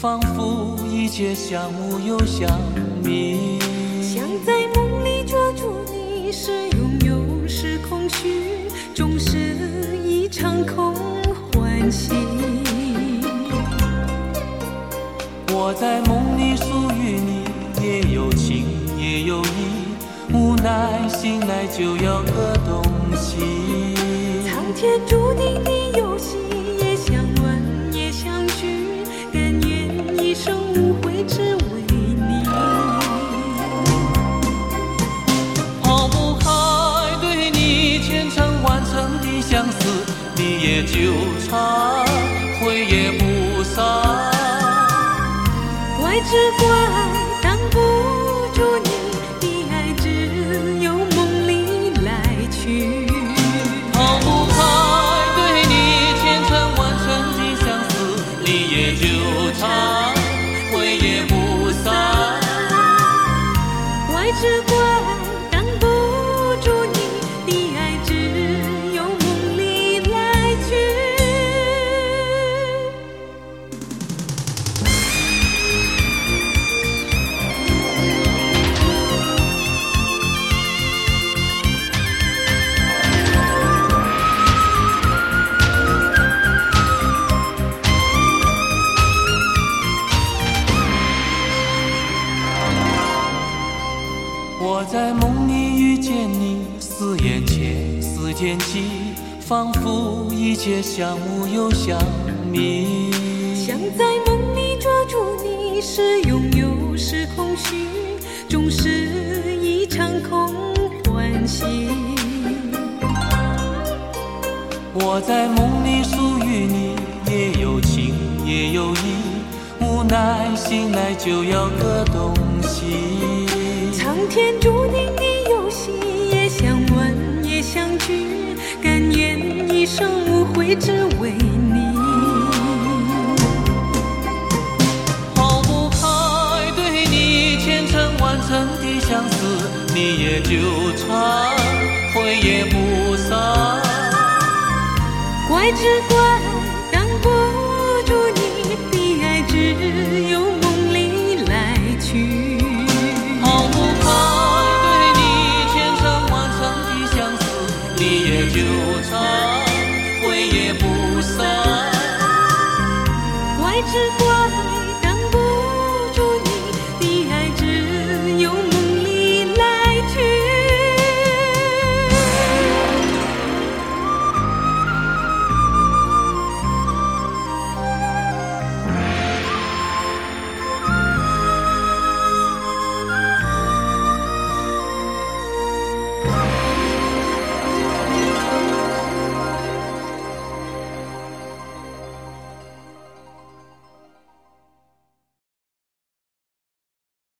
仿佛一切相慕又相迷。 想在梦里捉住你，是拥有是空虚，终是一场空欢喜。 我在梦里属于你，也有情也有义，无奈醒来就要个东西。 苍天注定的游戏，也相吻也相聚，甘愿一生无悔只为你。 抛不开对你千程万程的相思，你也纠缠，悔也不散。 怪只怪挡不住你的爱，只有梦里来去。 抛不开对你千程万程的相思，你也纠缠，悔也不散。 怪只怪挡不住你的爱，只有梦里来去。 我在梦里遇见你，思眼前思渐起，仿佛一切相慕又相迷。 想在梦里捉住你，是拥有是空虚，终是一场空欢喜。 我在梦里属于你，也有情也有义，无奈醒来就要个东西。 苍天注定的游戏，也相吻也相聚，甘愿一生无悔只为你。 抛不开对你千程万程的相思，你也纠缠，悔也不散。 怪只怪挡不住你的爱，只有